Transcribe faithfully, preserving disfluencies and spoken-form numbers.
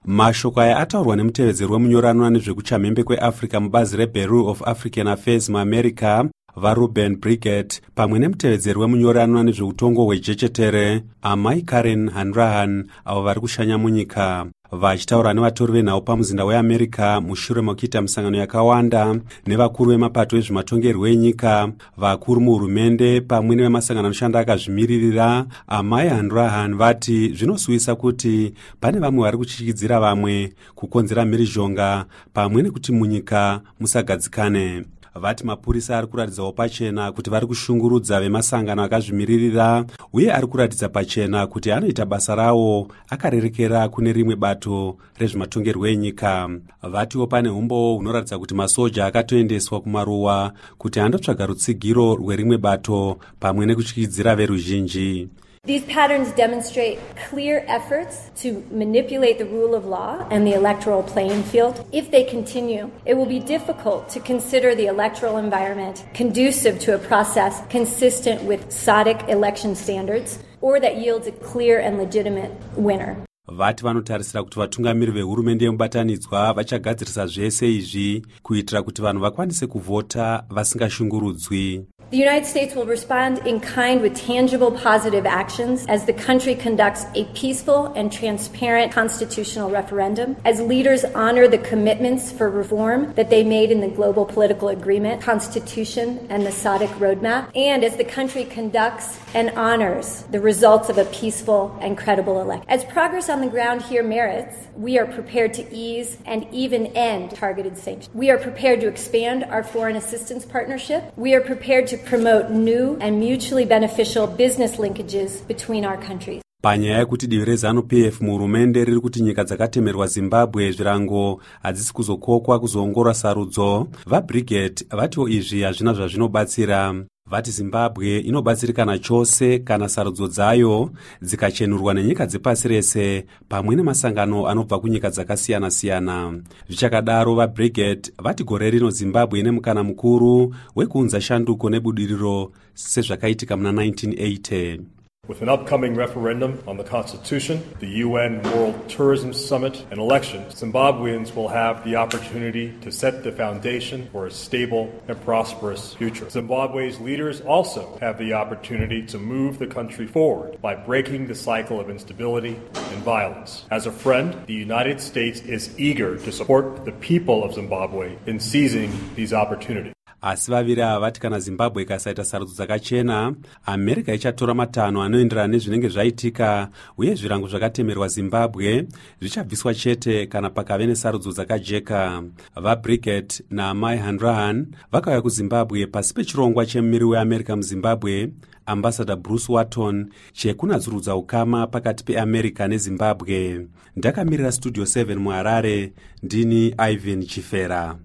Mashoko aya ataurwa nemutevedzeri wemunyorano nezvekuchamhembe kweAfrica mubazi reBureau of African Affairs muAmerica vaRuben Brigett pamwe nemutevedzeri wemunyorano nezveutongo hwejechetere Amai Karen Hanrahan avo vari kushanya munyika. Vachitaura nevatori venhau pamuzinda weAmerica mushure mekuita misangano yakawanda nevakuru vemapato ezvematongerwo enyika, vakuru muhurumende pamwe nevemasangano anoshanda akazvimiririra, Amai Hanrahan vati zvinosuvisa kuti pane vamwe vari kuchikidzira vamwe kukonzera mhirizhonga pamwe nekuti munyika musagadzikane. Vati mapurisa ari kuratidzawo pachena kuti vari kushungurudza vemasangano akazvimiririra uye ari kuratidza pachena kuti anoita basa rawo akarerekera kune rimwe bato rezvematongerwo enyika. Vatiwo pane umbowo hunoratidza kuti masoja akatoendeswa kumaruwa kuti andotsvaga rutsigiro rwerimwe bato pamwe nekutyisidzira veruzhinji. These patterns demonstrate clear efforts to manipulate the rule of law and the electoral playing field. If they continue, it will be difficult to consider the electoral environment conducive to a process consistent with S A D C election standards or that yields a clear and legitimate winner. Vati vanotarisira kuti vatungamiri vehurumende yemubatanidzwa vachagadzirisa zvese izvi kuitira kuti vanhu vakwanise kuvhota vasingashungurudzwi. The United States will respond in kind with tangible positive actions as the country conducts a peaceful and transparent constitutional referendum, as leaders honor the commitments for reform that they made in the Global Political Agreement, Constitution, and the S A D C Roadmap, and as the country conducts and honors the results of a peaceful and credible election. As progress on the ground here merits, we are prepared to ease and even end targeted sanctions. We are prepared to expand our foreign assistance partnership. We are prepared to promote new and mutually beneficial business linkages between our countries. Panyaya yekuti divi reZANU-P F muhurumende riri kuti nyika dzakatemerwa Zimbabwe zvirango hadzisi kuzokokwa kuzoongorora sarudzo, vaBrigett vatiwo izvi hazvina zvazvinobatsira. Vati Zimbabwe inobatsirikana chose kana sarudzo dzayo dzikachenurwa nenyika dzepasi rese pamwe nemasangano anobva kunyika dzakasiyana-siyana. Zvichakadaro, vaBrigett vati gore rino Zimbabwe ine mukana mukuru wekuunza shanduko nebudiriro sezvakaitika muna nineteen eighty. With an upcoming referendum on the Constitution, the U N World Tourism Summit, and elections, Zimbabweans will have the opportunity to set the foundation for a stable and prosperous future. Zimbabwe's leaders also have the opportunity to move the country forward by breaking the cycle of instability and violence. As a friend, the United States is eager to support the people of Zimbabwe in seizing these opportunities. Asi vaviri ava vati kana Zimbabwe ikasaita sarudzo dzakachena, America ichatora matanho anoenderana nezvinenge zvaitika uye zvirango zvakatemerwa Zimbabwe zvichabviswa chete kana pakave nesarudzo dzakajeka. VaBrigett naAmai Hanrahan vakauya kuZimbabwe pasi pechirongwa chemumiri weAmerica muZimbabwe, Ambassador Bruce Watton, chekunatsurudza ukama pakati peAmerica neZimbabwe. Ndakamirira Studio seven muHarare, ndini Ivan Chifera.